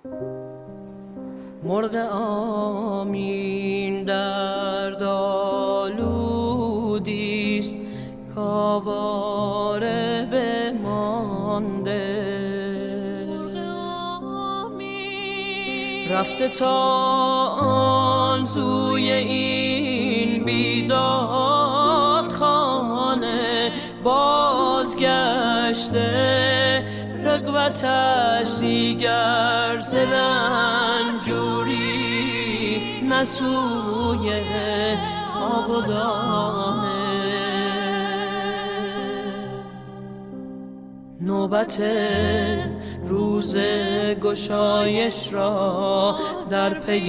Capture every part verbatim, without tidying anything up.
مرغ آمین درد آلودیست کآواره بمانده، رفته تا آن سوی این بیداد خانه، بازگشته رغبتش دیگر ز رنجوری نه سوی آب و دانه. نوبت روز گشایش را در پی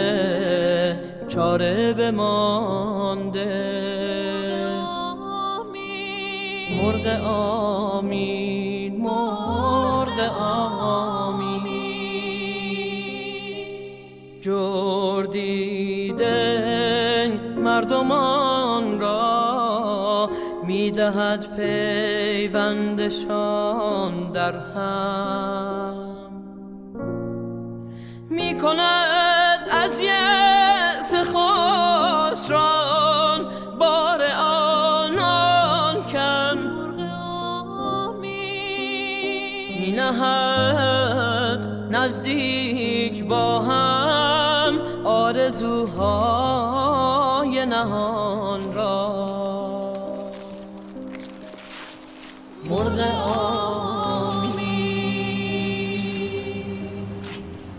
چاره بمانده، مرغ آمین مرغ آمین. جور دیده مردمان را میدهد پیوندشان در هم، میکند از یأس خسران بار آنان کم، مینهد نزدیک با هم آرزوهای نهان را. مرغ